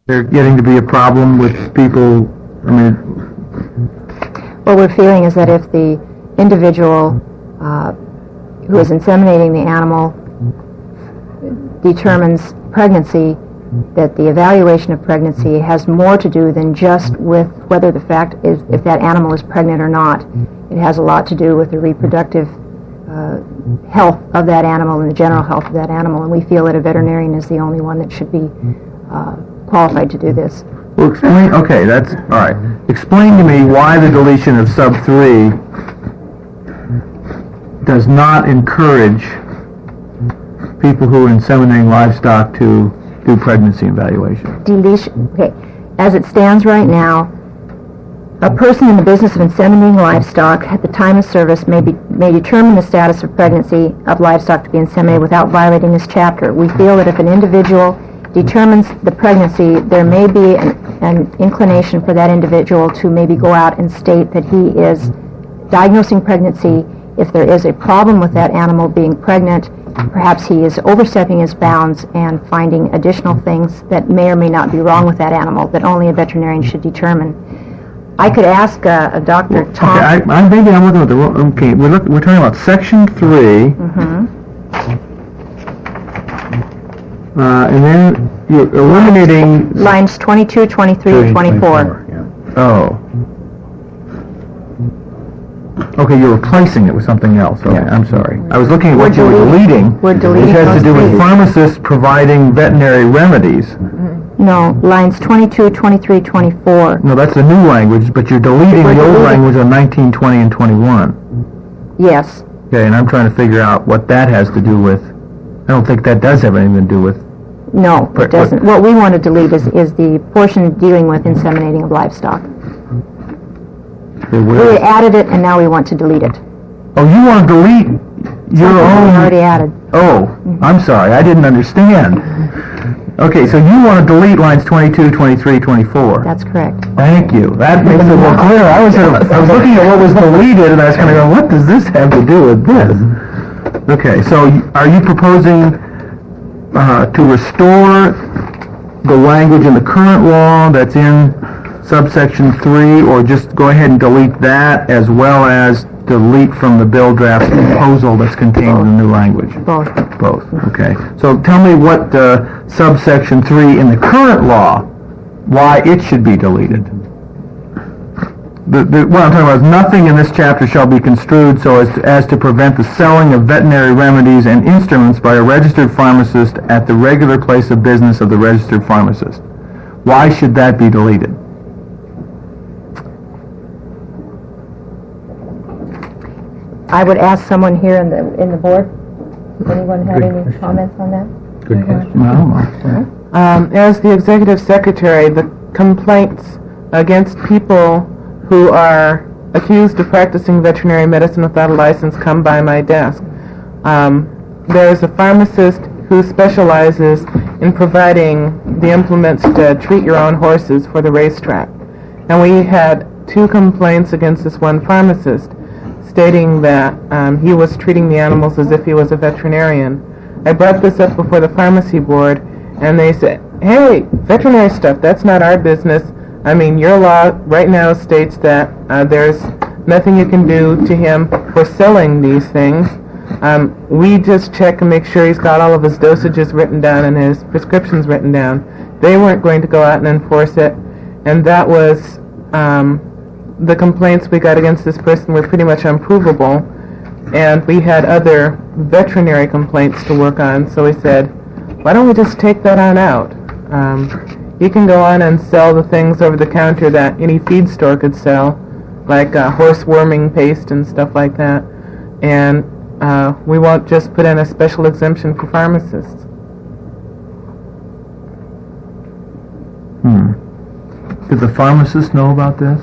there getting to be a problem with people? I mean, what we're feeling is that if the individual who is inseminating the animal determines pregnancy, that the evaluation of pregnancy has more to do than just with whether the fact is if that animal is pregnant or not. It has a lot to do with the reproductive health of that animal and the general health of that animal, and we feel that a veterinarian is the only one that should be qualified to do this. Well, explain. Okay, that's all right. Explain to me why the deletion of sub 3 does not encourage people who are inseminating livestock to do pregnancy evaluation. Deletion. Okay, as it stands right now, a person in the business of inseminating livestock at the time of service may determine the status of pregnancy of livestock to be inseminated without violating this chapter. We feel that if an individual determines the pregnancy, there may be an inclination for that individual to maybe go out and state that he is diagnosing pregnancy. If there is a problem with that animal being pregnant, perhaps he is overstepping his bounds and finding additional things that may or may not be wrong with that animal that only a veterinarian should determine. I could ask Dr. Tom. Okay, maybe I'm looking at the wrong. Okay, we're talking about section 3. Mm-hmm. And then you're eliminating lines 22, 23, and 24. Yeah. Oh. Okay, you're replacing it with something else. Okay, I'm sorry. I was looking at what you were deleting. We're deleting which has to do with pharmacists providing veterinary remedies. Mm-hmm. No, lines 22, 23, 24. No, that's the new language, but you're deleting the old language on 19, 20, and 21. Yes. Okay, and I'm trying to figure out what that has to do with. I don't think that does have anything to do with. No, it doesn't. What we want to delete is the portion dealing with inseminating of livestock. We added it, and now we want to delete it. Oh, you want to delete your own? We already added. Oh, I'm sorry. I didn't understand. Okay, so you want to delete lines 22, 23, 24. That's correct. Thank you. That makes it more clear. I was looking at what was deleted, and I was kind of going, what does this have to do with this? Okay, so are you proposing to restore the language in the current law that's in subsection 3, or just go ahead and delete that as well as delete from the bill draft proposal that's contained in the new language? Both. Both, okay. So tell me what subsection 3 in the current law, why it should be deleted. What I'm talking about is nothing in this chapter shall be construed so as to prevent the selling of veterinary remedies and instruments by a registered pharmacist at the regular place of business of the registered pharmacist. Why should that be deleted? I would ask someone here in the board. Anyone have any comments on that? Good question. As the executive secretary, the complaints against people who are accused of practicing veterinary medicine without a license come by my desk. There is a pharmacist who specializes in providing the implements to treat your own horses for the racetrack. And we had 2 complaints against this one pharmacist, stating that he was treating the animals as if he was a veterinarian. I brought this up before the pharmacy board, and they said, hey, veterinary stuff, that's not our business. I mean, your law right now states that there's nothing you can do to him for selling these things. We just check and make sure he's got all of his dosages written down and his prescriptions written down. They weren't going to go out and enforce it, and that was the complaints we got against this person were pretty much unprovable, and we had other veterinary complaints to work on, so we said, why don't we just take that on out? You can go on and sell the things over the counter that any feed store could sell, like horse worming paste and stuff like that, and we won't just put in a special exemption for pharmacists. Did the pharmacist know about this?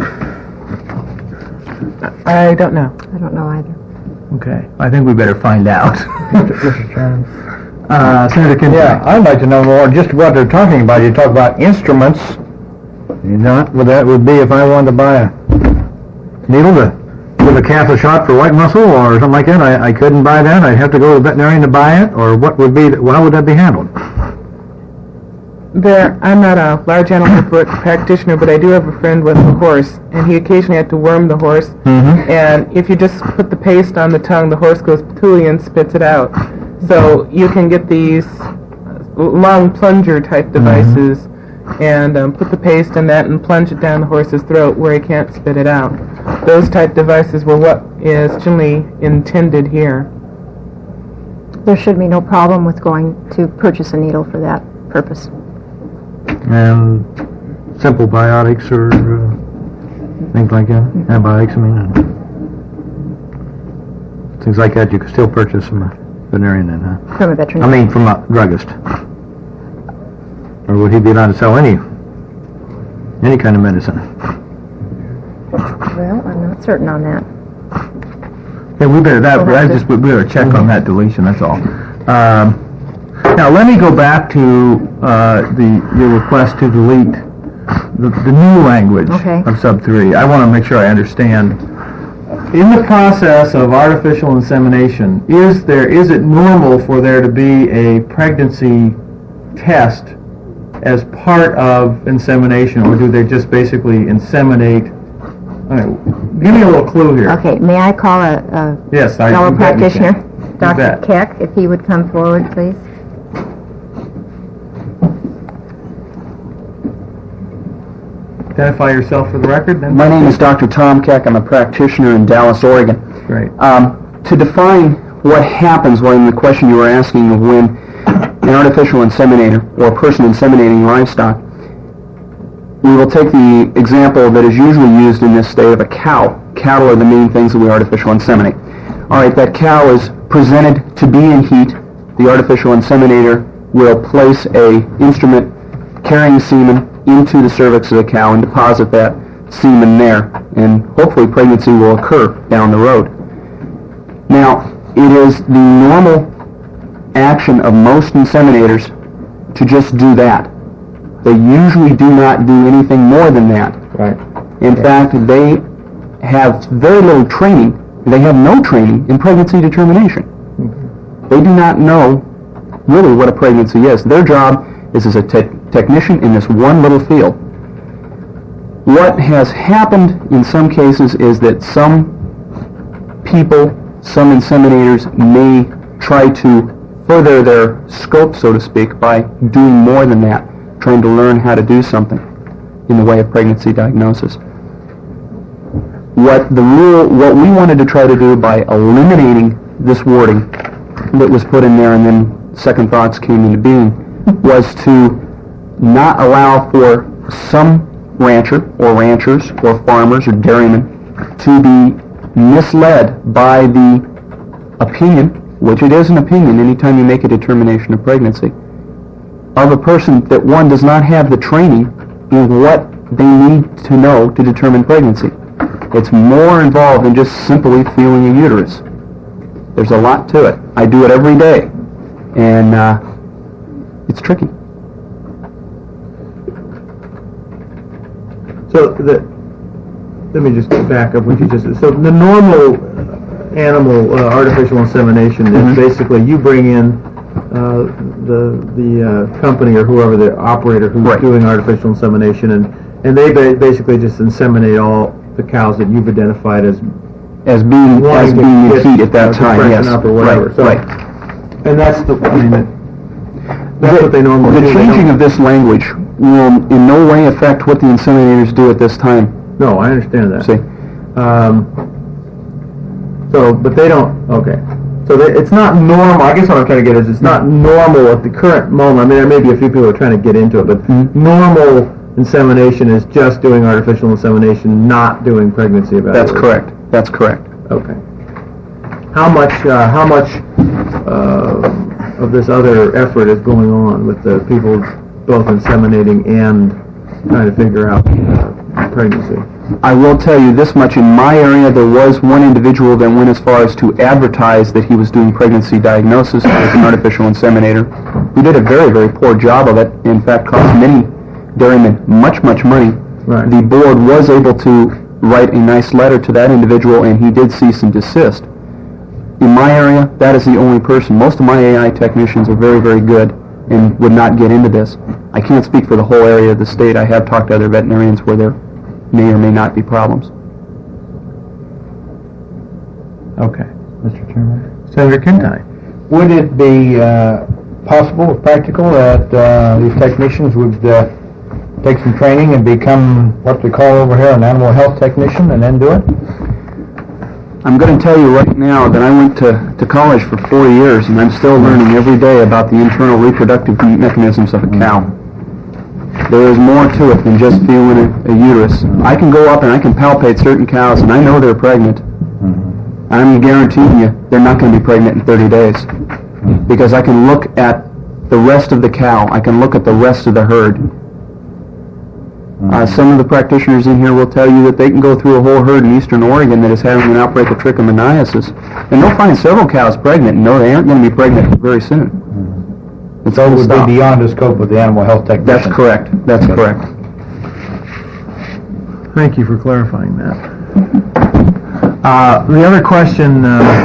I don't know. I don't know either. Okay, I think we better find out. Mr. Chairman. Senator Kinsey. Yeah, I'd like to know more just what they're talking about. You talk about instruments. You know, what that would be if I wanted to buy a needle to give a calf a shot for white muscle or something like that. I couldn't buy that. I'd have to go to the veterinarian to buy it, or what would be? How would that be handled? I'm not a large animal practitioner, but I do have a friend with a horse, and he occasionally had to worm the horse. Mm-hmm. And if you just put the paste on the tongue, the horse goes patooey and spits it out. So you can get these long plunger type devices and put the paste in that and plunge it down the horse's throat where he can't spit it out. Those type devices were what is generally intended here. There should be no problem with going to purchase a needle for that purpose. And simple biotics or things like that, antibiotics, I mean, things like that you could still purchase from a veterinarian then, huh? From a I veterinarian. mean, from a druggist. Or would he be allowed to sell any kind of medicine? Well, I'm not certain on that. Yeah, we better we better check on that deletion. That's all. Now let me go back to your request to delete the new language Okay. of sub 3. I want to make sure I understand. In the process of artificial insemination, is it normal for there to be a pregnancy test as part of insemination, or do they just basically inseminate? Give me a little clue here. Okay, may I call a Yes, fellow you bet you practitioner, can. You Dr. bet. Keck, if he would come forward, please? Identify yourself for the record, then. My name is Dr. Tom Keck. I'm a practitioner in Dallas, Oregon. Great. To define what happens when the question you were asking of when an artificial inseminator or a person inseminating livestock, we will take the example that is usually used in this state of a cow. Cattle are the main things that we artificial inseminate. All right, that cow is presented to be in heat. The artificial inseminator will place a instrument carrying semen into the cervix of the cow and deposit that semen there, and hopefully pregnancy will occur down the road. Now, it is the normal action of most inseminators to just do that. They usually do not do anything more than that. Right. In fact, they have very little training. They have no training in pregnancy determination. They do not know really what a pregnancy is. Their job is as a technician in this one little field. What has happened in some cases is that some people, some inseminators may try to further their scope, so to speak, by doing more than that, trying to learn how to do something in the way of pregnancy diagnosis. What we wanted to try to do by eliminating this wording that was put in there and then second thoughts came into being was to not allow for some rancher or ranchers or farmers or dairymen to be misled by the opinion, which it is an opinion anytime you make a determination of pregnancy, of a person that one does not have the training in what they need to know to determine pregnancy. It's more involved than just simply feeling a uterus. There's a lot to it. I do it every day, and it's tricky. So let me just back up what you just said. So the normal animal artificial insemination is basically you bring in the company or whoever the operator who's Right. doing artificial insemination, and they basically just inseminate all the cows that you've identified as Being wanting in to heat at that to time, freshen yes. up or whatever. Right, So, right. and that's that's what they normally The do. They changing don't- of this language will in no way affect what the inseminators do at this time. No, I understand that. See? But they don't. Okay. So it's not normal. I guess what I'm trying to get is it's not normal at the current moment. I mean, there may be a few people who are trying to get into it, but normal insemination is just doing artificial insemination, not doing pregnancy evaluation. That's correct. That's correct. Okay. How much of this other effort is going on with the people both inseminating and trying to figure out pregnancy? I will tell you this much. In my area, there was one individual that went as far as to advertise that he was doing pregnancy diagnosis as an artificial inseminator. He did a very, very poor job of it. In fact, cost many dairymen much, much money. Right. The board was able to write a nice letter to that individual, and he did cease and desist. In my area, that is the only person. Most of my AI technicians are very, very good. and would not get into this. I can't speak for the whole area of the state. I have talked to other veterinarians where there may or may not be problems. Okay. Mr. Chairman? Senator Kintyre? Would it be possible, practical, that these technicians would take some training and become what we call over here an animal health technician and then do it? I'm going to tell you right now that I went to college for 4 years, and I'm still learning every day about the internal reproductive mechanisms of a cow. There is more to it than just feeling a uterus. I can go up and I can palpate certain cows, and I know they're pregnant. I'm guaranteeing you they're not going to be pregnant in 30 days. Because I can look at the rest of the cow. I can look at the rest of the herd. Some of the practitioners in here will tell you that they can go through a whole herd in eastern Oregon that is having an outbreak of trichomoniasis, and they'll find several cows pregnant and know they aren't going to be pregnant very soon. It's all It would stop. be beyond the scope of the animal health technician. That's correct. That's correct. Thank you for clarifying that. The other question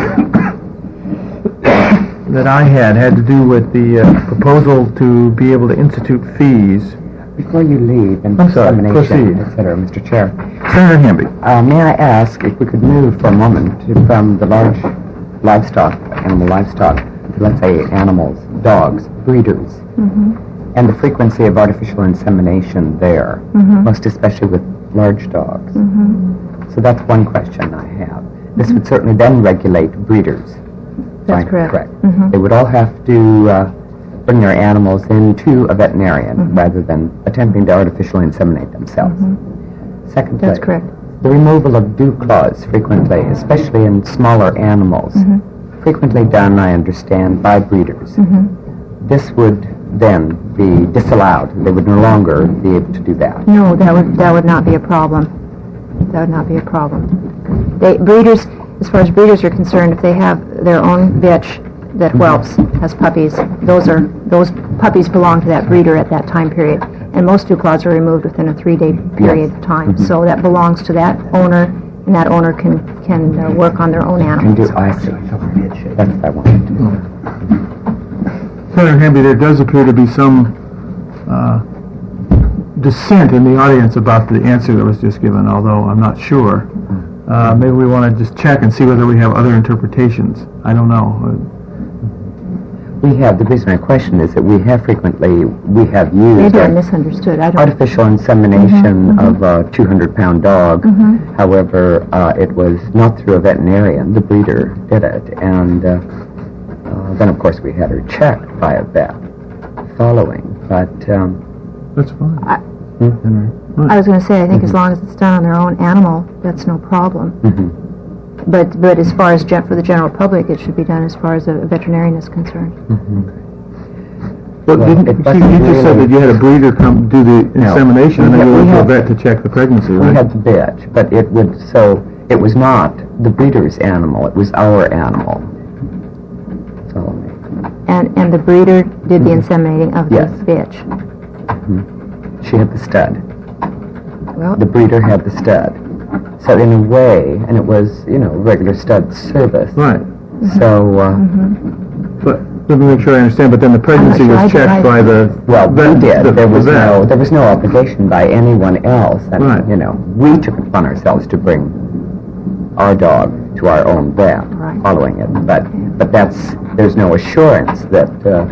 that I had to do with the proposal to be able to institute fees. Before you leave and I'm sorry, dissemination, proceed. etc., Mr. Chair, Senator Hamby. may I ask if we could move for a moment from the large livestock, animal livestock, to, let's say, animals, dogs, breeders, and the frequency of artificial insemination there, most especially with large dogs. So that's one question I have. This would certainly then regulate breeders. That's correct. They would all have to bring their animals into a veterinarian rather than attempting to artificially inseminate themselves. Secondly, That's correct. the removal of dew claws frequently, especially in smaller animals, frequently done, I understand, by breeders. This would then be disallowed. They would no longer be able to do that. No, that would not be a problem. That would not be a problem. Breeders, as far as breeders are concerned, if they have their own bitch that whelps, has puppies, those puppies belong to that breeder at that time period. And most dew claws are removed within a 3-day period of time. So that belongs to that owner, and that owner can work on their own Can animals. do, I see. That's what I wanted to know. Senator Hamby, there does appear to be some dissent in the audience about the answer that was just given, although I'm not sure. Maybe we want to just check and see whether we have other interpretations. I don't know. We have, the reason I question is that we have used Maybe I misunderstood. I don't. artificial insemination of a 200-pound dog. However, it was not through a veterinarian. The breeder did it. And then, of course, we had her checked by a vet following. But That's fine. I was going to say, I think as long as it's done on their own animal, that's no problem. But as far as for the general public, it should be done as far as a veterinarian is concerned. Well, Well, you it just wasn't said that you had a breeder come do the insemination, and then you We went to a had- vet to check the pregnancy, we right? had the bitch. But it was not the breeder's animal. It was our animal. So, And the breeder did the inseminating of the Yes. bitch. she had the stud. Well, The breeder had the stud. So in a way, and it was, regular stud service. Right. So, But let me make sure I understand. But then the pregnancy was checked by the well, we vet. did. the There was vet. no obligation by anyone else. And, Right. we took it upon ourselves to bring our dog to our own vet Right. following it. But there's no assurance that,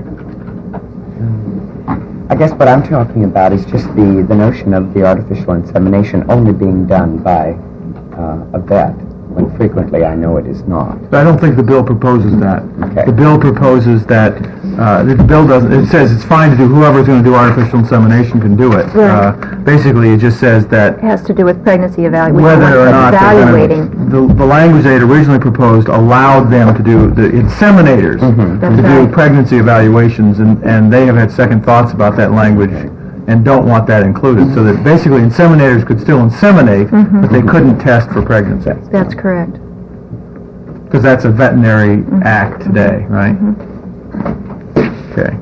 I guess what I'm talking about is just the notion of the artificial insemination only being done by a vet, when frequently I know it is not. I don't think the bill proposes that. Okay. The bill proposes that the bill doesn't. It says it's fine to do. Whoever's going to do artificial insemination can do it. Right. Basically, it just says that it has to do with pregnancy evaluation. whether or not they're evaluating. the language they had originally proposed allowed them to do the inseminators That's to do right. pregnancy evaluations, and they have had second thoughts about that language and don't want that included. So that basically inseminators could still inseminate, but they couldn't test for pregnancy That's correct. because that's a veterinary act today, right? Okay.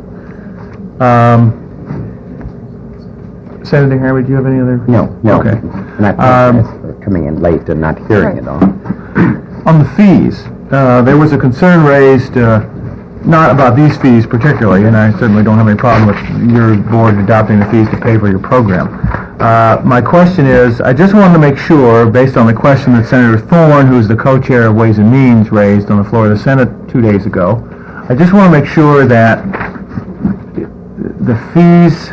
Senator Harvey, do you have any other? No. Okay. And I apologize for coming in late and not hearing it all. On the fees, there was a concern raised not about these fees particularly, and I certainly don't have any problem with your board adopting the fees to pay for your program. My question is, I just wanted to make sure, based on the question that Senator Thorne, who's the co-chair of Ways and Means, raised on the floor of the Senate 2 days ago, I just want to make sure that the fees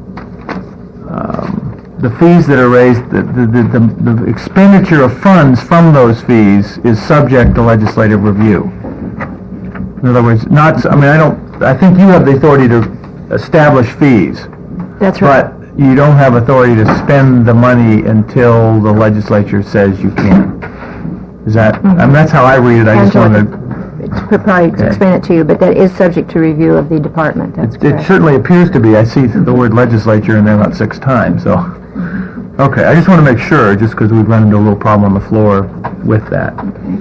that are raised, the expenditure of funds from those fees is subject to legislative review. In other words, I think you have the authority to establish fees. That's right. But you don't have authority to spend the money until the legislature says you can. Is that, that's how I read it. I just wanted to... Could probably explain it to you, but that is subject to review of the department. That's It correct. certainly appears to be. I see the word legislature in there about 6 times, so... Okay, I just want to make sure, just because we've run into a little problem on the floor with that.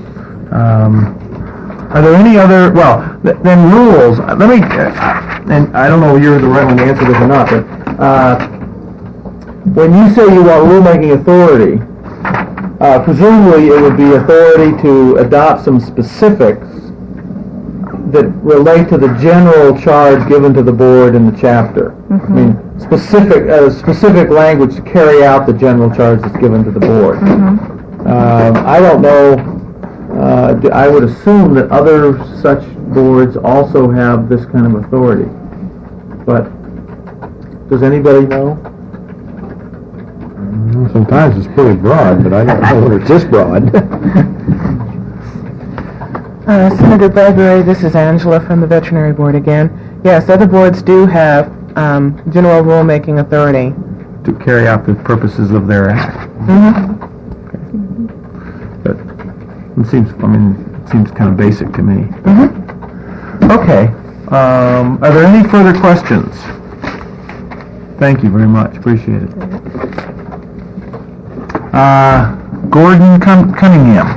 Are there any other, then rules, let me, and I don't know if you're the right one to answer this or not, but when you say you want rulemaking authority, presumably it would be authority to adopt some specifics that relate to the general charge given to the board in the chapter. I mean, specific language to carry out the general charge that's given to the board. I don't know. I would assume that other such boards also have this kind of authority. But does anybody know? Sometimes it's pretty broad, but I don't know whether it's this broad. Senator Bradbury, this is Angela from the Veterinary Board again. Yes, other boards do have general rulemaking authority. To carry out the purposes of their act. But it seems kind of basic to me. Okay. Are there any further questions? Thank you very much. Appreciate it. Gordon Cunningham.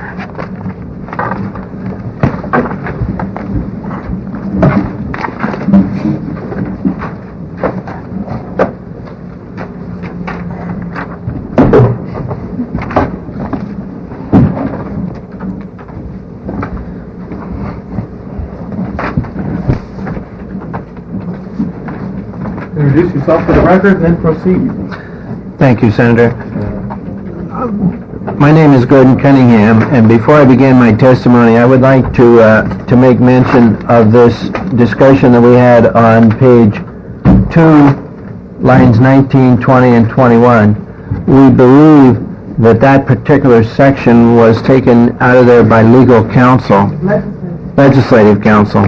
Introduce yourself for the record and then proceed. Thank you, Senator. My name is Gordon Cunningham, and before I begin my testimony, I would like to make mention of this discussion that we had on page 2, lines 19, 20, and 21. We believe that that particular section was taken out of there by legal counsel, legislative counsel,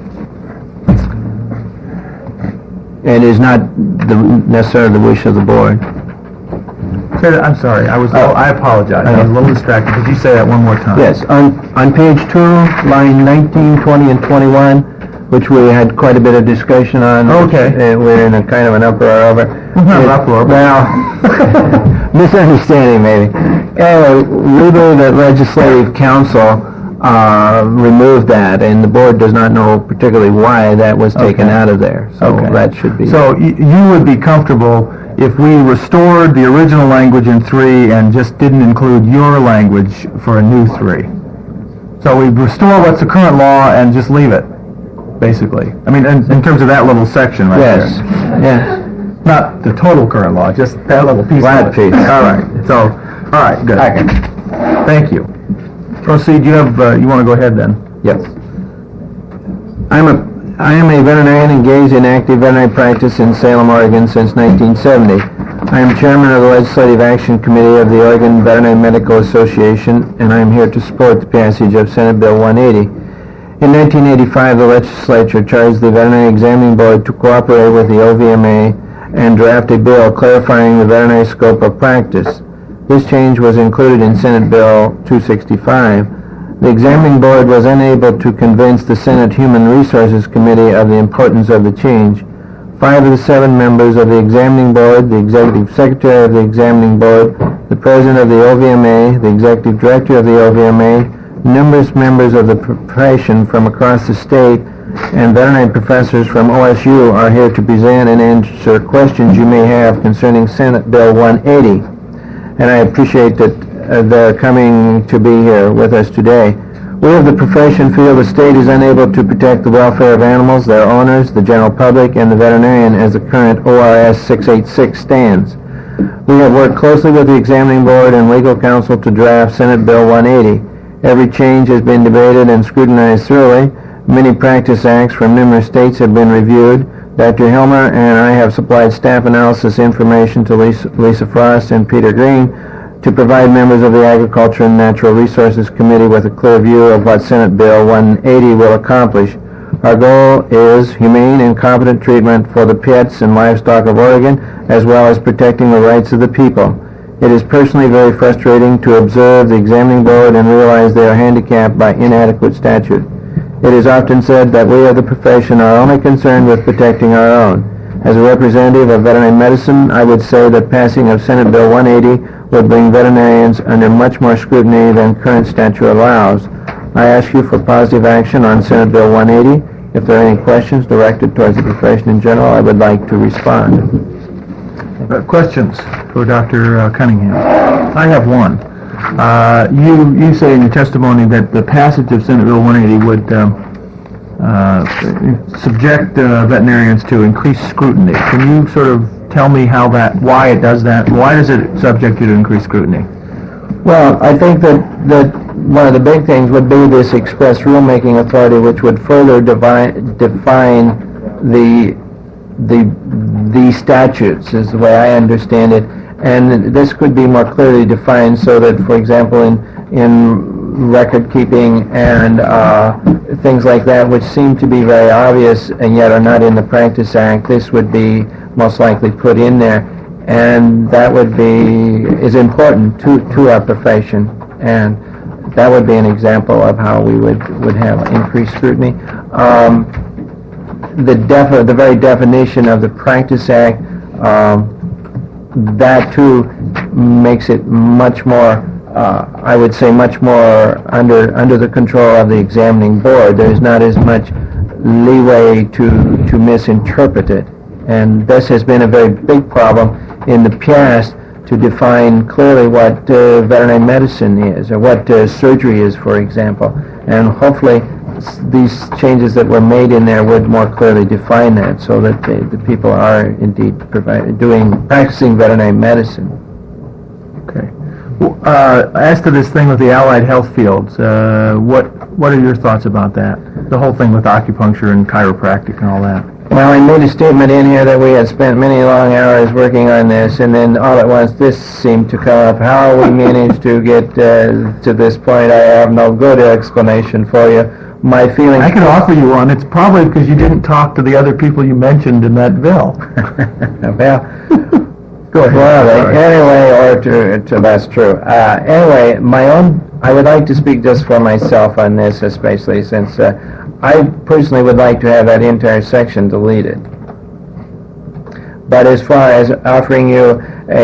and is not necessarily the wish of the board. I'm sorry. I apologize. I was a little distracted. Could you say that one more time? Yes. On page 2, line 19, 20, and 21, which we had quite a bit of discussion on. Okay. We're in a kind of an uproar over. Not an uproar. Well, misunderstanding maybe. Anyway, we believe that legislative counsel removed that, and the board does not know particularly why that was taken out of there. So that should be... So you would be comfortable if we restored the original language in 3 and just didn't include your language for a new 3. So we restore what's the current law and just leave it, basically. I mean, in terms of that little section right there. Yes. Not the total current law, just that little piece. That piece. All right. So, all right, good. Okay. Thank you. Proceed. You want to go ahead then? Yes. I am a veterinarian engaged in active veterinary practice in Salem, Oregon since 1970. I am chairman of the Legislative Action Committee of the Oregon Veterinary Medical Association, and I am here to support the passage of Senate Bill 180. In 1985, the legislature charged the Veterinary Examining Board to cooperate with the OVMA and draft a bill clarifying the veterinary scope of practice. This change was included in Senate Bill 265. The Examining Board was unable to convince the Senate Human Resources Committee of the importance of the change. 5 of the 7 members of the Examining Board, the Executive Secretary of the Examining Board, the President of the OVMA, the Executive Director of the OVMA, numerous members of the profession from across the state, and veterinary professors from OSU are here to present and answer questions you may have concerning Senate Bill 180. And I appreciate that they're coming to be here with us today. We of the profession feel the state is unable to protect the welfare of animals, their owners, the general public, and the veterinarian as the current ORS 686 stands. We have worked closely with the examining board and legal counsel to draft Senate Bill 180. Every change has been debated and scrutinized thoroughly. Many practice acts from numerous states have been reviewed. Dr. Helmer and I have supplied staff analysis information to Lisa Frost and Peter Green to provide members of the Agriculture and Natural Resources Committee with a clear view of what Senate Bill 180 will accomplish. Our goal is humane and competent treatment for the pets and livestock of Oregon, as well as protecting the rights of the people. It is personally very frustrating to observe the examining board and realize they are handicapped by inadequate statute. It is often said that we of the profession are only concerned with protecting our own. As a representative of veterinary medicine, I would say that passing of Senate Bill 180 would bring veterinarians under much more scrutiny than current statute allows. I ask you for positive action on Senate Bill 180. If there are any questions directed towards the profession in general, I would like to respond. Questions for Dr. Cunningham? I have one. You say in your testimony that the passage of Senate Bill 180 would subject veterinarians to increased scrutiny. Can you sort of tell me why it does that? Why does it subject you to increased scrutiny? Well, I think that one of the big things would be this express rulemaking authority, which would further define the statutes, is the way I understand it. And this could be more clearly defined so that, for example, in record keeping and things like that, which seem to be very obvious and yet are not in the Practice Act, this would be most likely put in there. And that is important to our profession, and that would be an example of how we would have increased scrutiny. The very definition of the Practice Act, that too makes it much more, I would say, much more under the control of the examining board. There's not as much leeway to misinterpret it, and this has been a very big problem in the past to define clearly what veterinary medicine is, or what surgery is, for example. And hopefully these changes that were made in there would more clearly define that, so that the people are indeed practicing veterinary medicine. Okay. As to this thing with the allied health fields, what are your thoughts about that? The whole thing with acupuncture and chiropractic and all that. Well, I made a statement in here that we had spent many long hours working on this, and then all at once this seemed to come up. How we managed to get to this point, I have no good explanation for you. My feeling... I can offer you one. It's probably because you didn't talk to the other people you mentioned in that bill. Well, go ahead. Well, anyway, that's true. Anyway, I would like to speak just for myself on this, especially since I personally would like to have that entire section deleted. But as far as offering you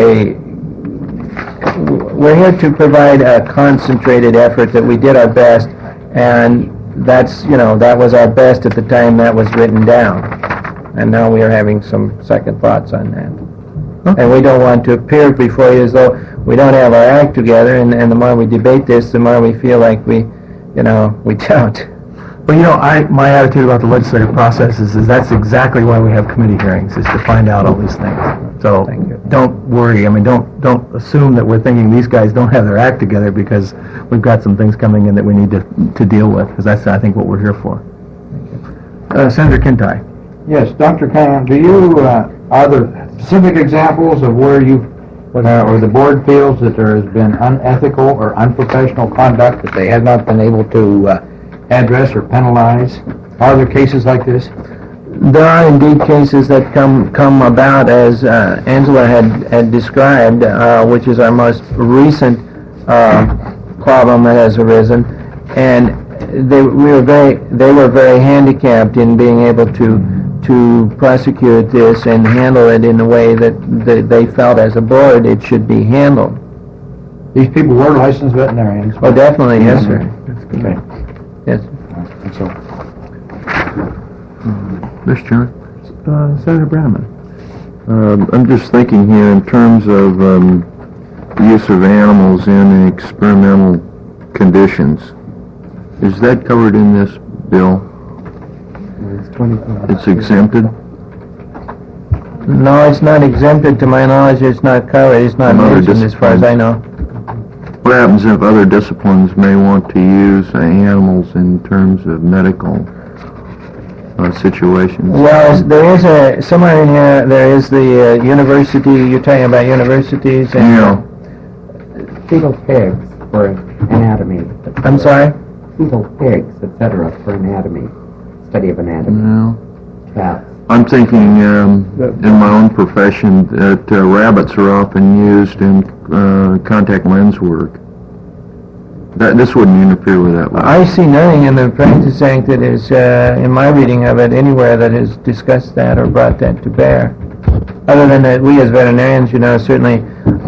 we're here to provide a concentrated effort that we did our best, and that was our best at the time that was written down. And now we are having some second thoughts on that. Okay. And we don't want to appear before you as though we don't have our act together, and the more we debate this, the more we feel like we don't. Well, my attitude about the legislative process is that's exactly why we have committee hearings, is to find out all these things. So don't worry. I mean, don't assume that we're thinking these guys don't have their act together, because we've got some things coming in that we need to deal with, because that's, I think, what we're here for. Senator Kintai. Yes, Dr. Cunningham, are there specific examples of where or the board feels that there has been unethical or unprofessional conduct that they have not been able to address or penalize? Are there cases like this? There are indeed cases that come about as Angela had described, which is our most recent problem that has arisen, and they were very handicapped in being able to prosecute this and handle it in the way that they felt as a board it should be handled. These people were licensed veterinarians. Oh, definitely, yes, sir. Okay. Yes. That's all. Mr. Chairman. Senator Brenneman. I'm just thinking here in terms of use of animals in experimental conditions. Is that covered in this bill? It's 25. It's exempted? No, it's not exempted. To my knowledge, it's not covered. It's not Another mentioned as far as I know. What happens if other disciplines may want to use animals in terms of medical situations? Well, there is somewhere in here, there is the university, you're talking about universities and... Yeah. Fetal pigs for anatomy. I'm sorry? Fetal pigs, etc., for anatomy. Study of anatomy. Yeah. Cats. I'm thinking in my own profession that rabbits are often used in contact lens work. This wouldn't interfere with that. I see nothing in the Practice Act that is, in my reading of it, anywhere that has discussed that or brought that to bear. Other than that, we as veterinarians, certainly,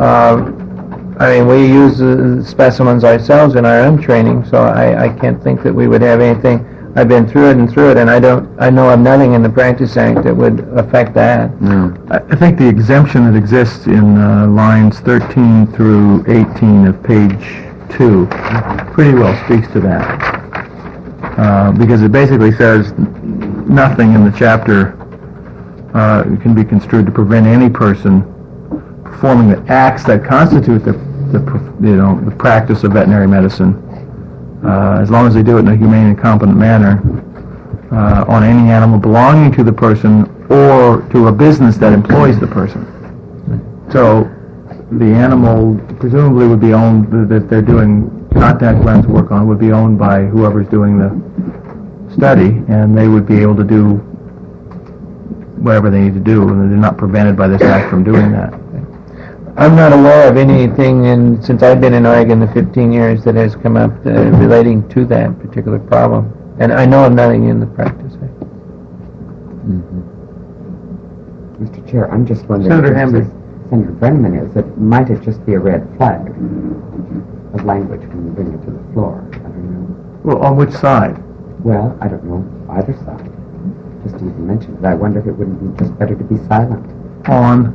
we use specimens ourselves in our own training, so I can't think that we would have anything. I've been through it, and I know of nothing in the Practice Act that would affect that. Yeah. I think the exemption that exists in lines 13 through 18 of page 2 pretty well speaks to that. Because it basically says nothing in the chapter can be construed to prevent any person performing the acts that constitute the practice of veterinary medicine, as long as they do it in a humane and competent manner, on any animal belonging to the person or to a business that employs the person. So the animal presumably would be owned, that they're doing contact lens work on, would be owned by whoever's doing the study, and they would be able to do whatever they need to do, and they're not prevented by this act from doing that. I'm not aware of anything since I've been in Oregon the 15 years that has come up relating to that particular problem. And I know of nothing in the Practice Act. Mr. Chair, I'm just wondering... Senator Hamby. Senator Brenneman might it just be a red flag of language when you bring it to the floor? I don't know. Well, on which side? Well, I don't know. Either side. Just to even mention it. I wonder if it wouldn't be just better to be silent. On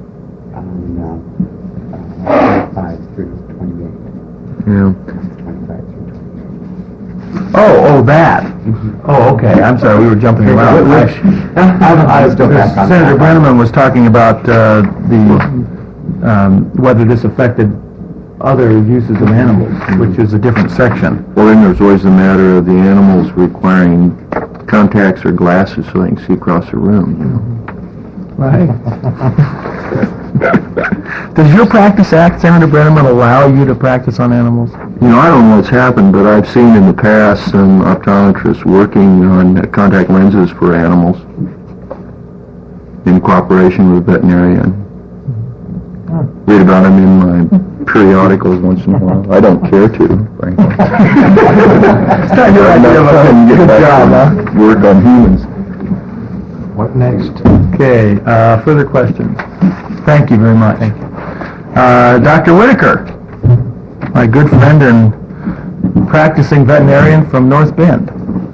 25 through 28. Yeah. 25 through 28. Oh, that. Oh, okay. I'm sorry. We were jumping around. I was still back on Senator that. Brenneman was talking about whether this affected other uses of animals, which is a different section. Well, then there's always the matter of the animals requiring contacts or glasses so they can see across the room. Right. Does your Practice Act, Senator Brenneman, allow you to practice on animals? I don't know what's happened, but I've seen in the past some optometrists working on contact lenses for animals in cooperation with a veterinarian. Read about them in my periodicals once in a while. I don't care to, frankly. It's not your idea of a good job, huh? Work on humans. What next? Okay, further questions? Thank you very much. Thank you. Dr. Whitaker, my good friend and practicing veterinarian from North Bend.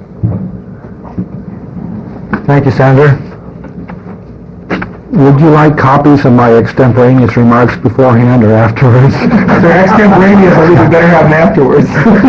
Thank you, Senator. Would you like copies of my extemporaneous remarks beforehand or afterwards? They're extemporaneous, I think we better have them afterwards.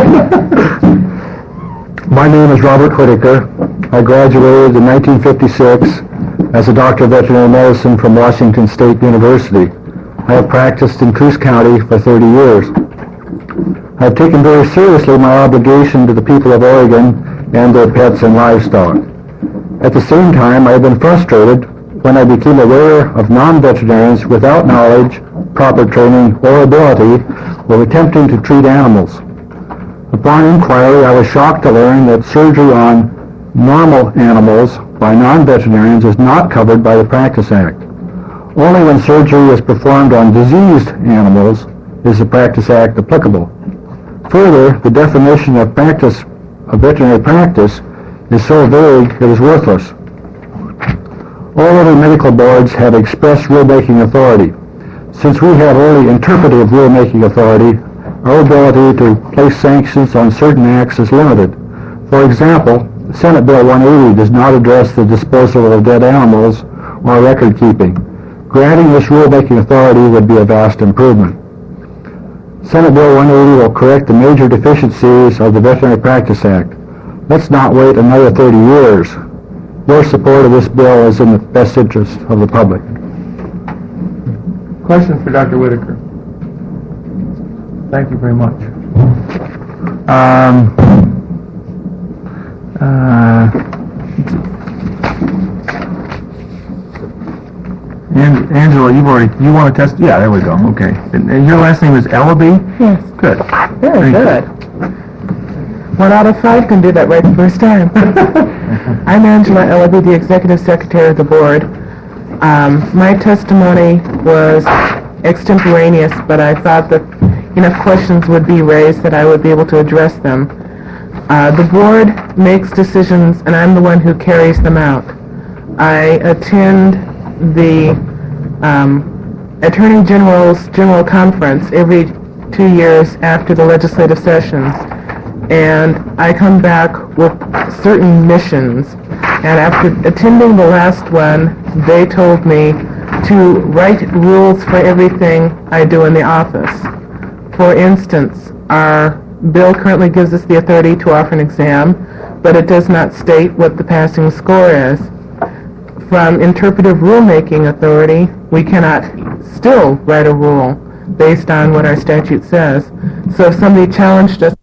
My name is Robert Whitaker. I graduated in 1956 as a doctor of veterinary medicine from Washington State University. I have practiced in Coos County for 30 years. I have taken very seriously my obligation to the people of Oregon and their pets and livestock. At the same time, I have been frustrated when I became aware of non-veterinarians without knowledge, proper training, or ability were attempting to treat animals. Upon inquiry, I was shocked to learn that surgery on normal animals by non-veterinarians is not covered by the Practice Act. Only when surgery is performed on diseased animals is the Practice Act applicable. Further, the definition of veterinary practice is so vague it is worthless. All other medical boards have express rule-making authority. Since we have only interpretive rule-making authority, our ability to place sanctions on certain acts is limited. For example, Senate Bill 180 does not address the disposal of dead animals or record keeping. Granting this rule-making authority would be a vast improvement. Senate Bill 180 will correct the major deficiencies of the Veterinary Practice Act. let's not wait another 30 years. Your support of this bill is in the best interest of the public. Question for Dr. Whitaker. Thank you very much. Angela, you want to test? Yeah, there we go. Okay. And your last name is Ellaby? Yes. Good. Very good. 1 out of 5 can do that right the first time. I'm Angela Ellaby, the Executive Secretary of the Board. My testimony was extemporaneous, but I thought that enough questions would be raised that I would be able to address them. The Board makes decisions, and I'm the one who carries them out. I attend the Attorney General's General Conference every 2 years after the legislative sessions, and I come back with certain missions. And after attending the last one, they told me to write rules for everything I do in the office. For instance, our bill currently gives us the authority to offer an exam, but it does not state what the passing score is. From interpretive rulemaking authority, we cannot still write a rule based on what our statute says. So if somebody challenged us